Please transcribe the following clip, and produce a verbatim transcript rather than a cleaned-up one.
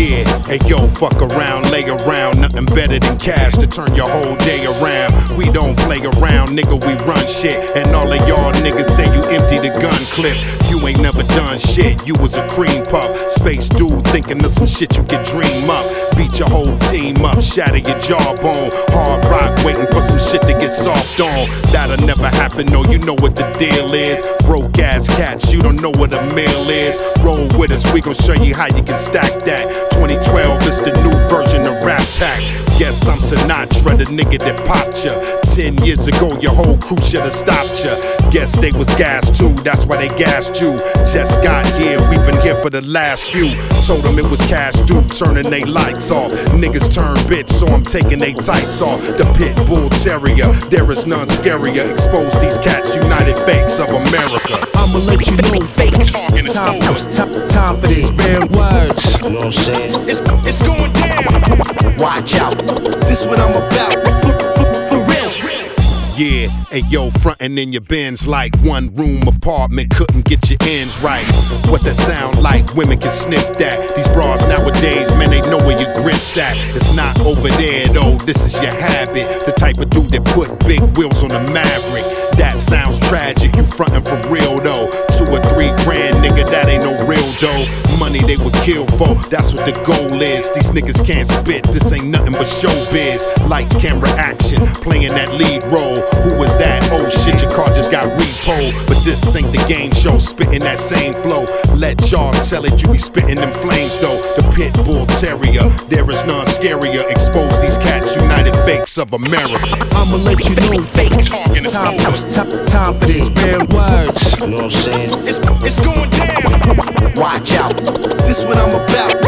Yeah, hey yo, fuck around, lay around, nothing better than cash to turn your whole day around. We don't play around, nigga, we run shit. And all of y'all niggas say you empty the gun clip. You ain't never done shit, you was a cream puff. Space dude thinking of some shit you can dream up. Beat your whole team up, shatter your jawbone. Hard rock waiting for some shit to get soft on. That'll never happen, no, you know what the deal is. Broke ass cats, you don't know what a meal is. Roll with us, we gon' show you how you can stack that. twenty twelve is the new version of Rap Pack. Guess I'm Sinatra, the nigga that popped ya. Ten years ago, your whole crew should've stopped ya. Guess they was gassed too, that's why they gassed you. Just got here, we been here for the last few. Told them it was cash due, turning they lights off. Niggas turn bitch, so I'm taking they tights off. The pit bull terrier, there is none scarier. Expose these cats, United Fakes of America. I'ma let you know, fake talking is time, time, time for these rare words. You know what I'm saying? It's, it's going down. Watch out, this what I'm about. For real. Yeah, hey yo, frontin' in your Benz like one room apartment, couldn't get your ends right. What that sound like, women can sniff that. These bras nowadays, man, they know where your grip's at. It's not over there though, this is your habit. The type of dude that put big wheels on the Maverick. That sounds tragic, you frontin' for real though. Two or three grand, nigga, that ain't no real dough. Money they would kill for, that's what the goal is. These niggas can't spit, this ain't nothing but showbiz. Lights, camera, action, playing that lead role. Who was that? Oh shit, your car just got repoed. But this ain't the game show, spitting that same flow. Let y'all tell it, you be spitting them flames though. The pit bull terrier, there is none scarier. Expose these cats, United Fakes of America. I'ma let you know, fake talking is time, time, time for these rare words. You know what I'm saying? It's, it's going down. Watch out, this what I'm about.